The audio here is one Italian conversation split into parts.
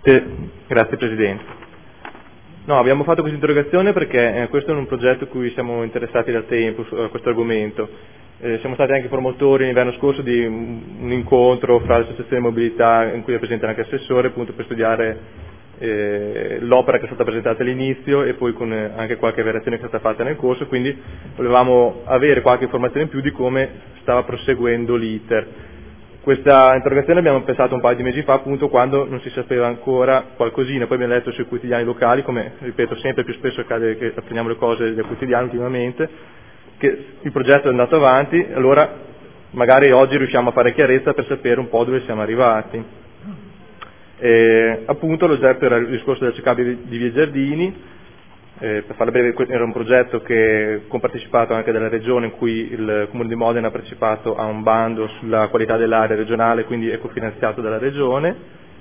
Grazie Presidente. No, abbiamo fatto questa interrogazione perché questo è un progetto a cui siamo interessati da tempo, a questo argomento. Siamo stati anche promotori l'inverno scorso di un incontro fra l'associazione di mobilità in cui è presente anche l'assessore, appunto per studiare l'opera che è stata presentata all'inizio e poi con anche qualche variazione che è stata fatta nel corso, quindi volevamo avere qualche informazione in più di come stava proseguendo l'iter. Questa interrogazione l'abbiamo pensato un paio di mesi fa, appunto quando non si sapeva ancora qualcosina, poi abbiamo letto sui quotidiani locali, come ripeto sempre più spesso accade che apprendiamo le cose dai quotidiani ultimamente, che il progetto è andato avanti, allora magari oggi riusciamo a fare chiarezza per sapere un po' dove siamo arrivati. Appunto l'oggetto era il discorso della ciclabile di Via Giardini. Per farla breve, era un progetto che compartecipato anche dalla Regione, in cui il Comune di Modena ha partecipato a un bando sulla qualità dell'aria regionale, quindi è cofinanziato dalla Regione.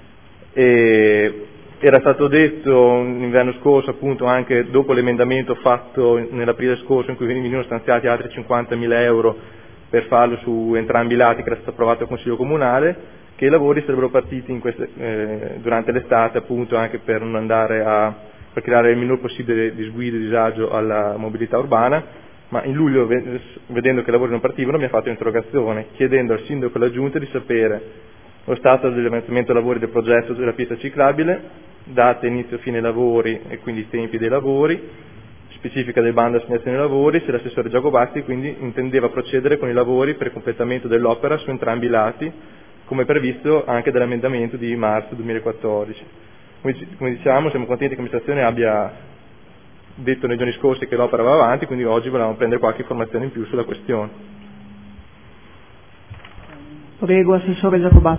Era stato detto l'inverno scorso, appunto anche dopo l'emendamento fatto nell'aprile scorso, in cui venivano stanziati altri 50.000 euro per farlo su entrambi i lati, che era stato approvato al Consiglio Comunale, che i lavori sarebbero partiti durante l'estate, appunto anche per non andare per creare il minor possibile disguido e disagio alla mobilità urbana, ma in luglio, vedendo che i lavori non partivano, abbiamo fatto un'interrogazione chiedendo al sindaco e alla giunta di sapere lo stato dell'avanzamento dei lavori del progetto della pista ciclabile, data inizio fine lavori e quindi i tempi dei lavori, specifica del bando assegnazione dei lavori, se l'assessore Giacobatti quindi intendeva procedere con i lavori per il completamento dell'opera su entrambi i lati, come previsto anche dall'emendamento di marzo 2014. Come dicevamo, siamo contenti che l'amministrazione abbia detto nei giorni scorsi che l'opera va avanti, quindi oggi volevamo prendere qualche informazione in più sulla questione. Prego, Assessore Giacobatti.